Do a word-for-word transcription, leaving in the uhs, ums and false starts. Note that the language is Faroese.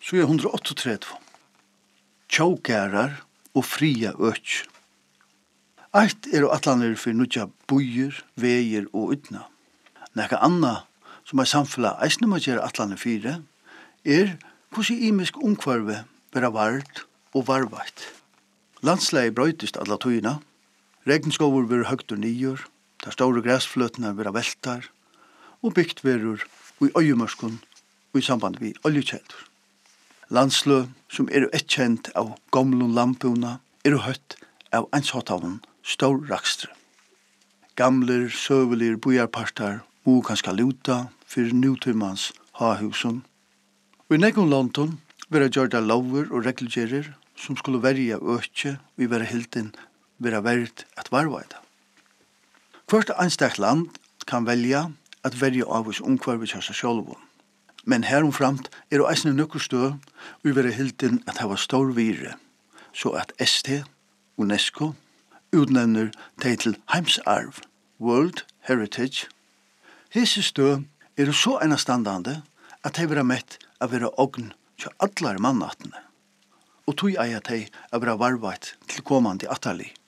Så er hundre åttaogtretive. Tjógærar og fria økj. Eitt er og atlaner for nudja bøyer, veier og utna. Nekka anna som er samfella eisne må gjøre atlaner fire, er hvordan imisk omkvarve vera vard og varvart. Landsleie brøytist alla tøyina, regnskover ver høgtur nýur, der store græsfløtnar vera veltar, og byggt verur i øyemørskun og i samband vi oljekjeldur. Landslø som er ettkjent av gamlun lampuna er høtt av einshottavun stor rakstre. Gamler, søvelir, bojarpartar må kanska luta for nutøymans hahusun. Og i nekkun landun vera gjørda lover og regelgerir som skulle verja økje vi vera hilden vera verdt at varvaida. Hvert einstakt land kan velja at verja av oss omkvarvi kjassa sjálvun. Men heromframt er det eisne nøkkelstø vi vera hilden at hava stor vire, så at S T, UNESCO, utnevner teg til heimsarv, World Heritage. Hese stø er så enastandande at de vera mett av vera ogn til allar mannattene, og tog eier teg av vera varvat til komandi atali.